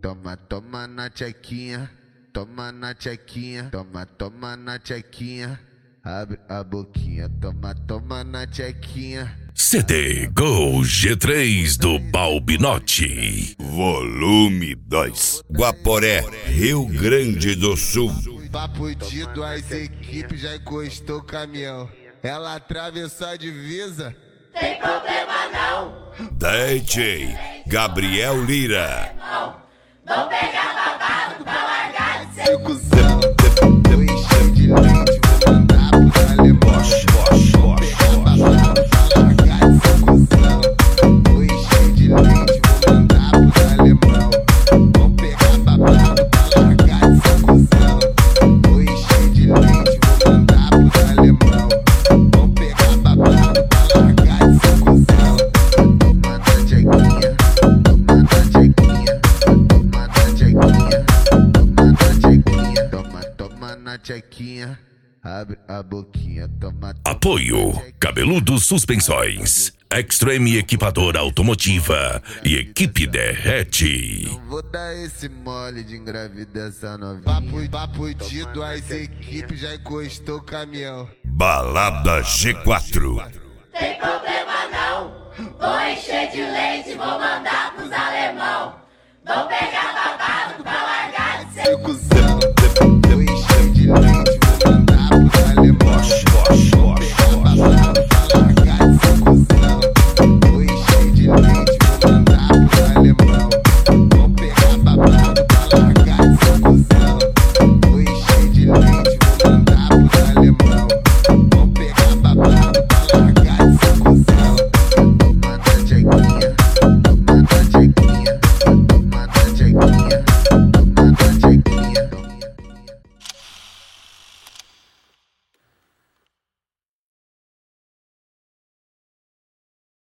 Toma, toma na tchequinha, toma na tchequinha, toma, toma na tchequinha. Abre a boquinha, toma, toma na tchequinha. CD Go G3 do Balbinotti. Volume 2. Guaporé, Rio Grande do Sul. Papo de duas equipes, já encostou o caminhão. Ela atravessou a divisa. Tem problema não. DJ Gabriel Lira. Vou pegar babado pra largar de ser Cusão, eu encheu de leite, vou mandar pro alemão. Vou pegar babado pra largar de ser cuzão. Eu encheu de leite, vou mandar pro alemão. Vou pegar babado pra largar de ser cuzão. Eu encheu de leite, vou mandar pro alemão. Vou pegar babado pra largar de ser cuzão. Toma na tchequinha, toma na tchequinha, toma na tchequinha, toma na tchequinha, toma na tchequinha. Abre a boquinha, toma. Apoio Cabeludo Suspensões, Extreme Equipadora Automotiva e Equipe Derrete. Não vou dar esse mole de engravidar essa novinha. Papo de duas equipes, já encostou o caminhão. Balada G4. Tem problema não. Vou encher de leite, vou mandar pros alemães.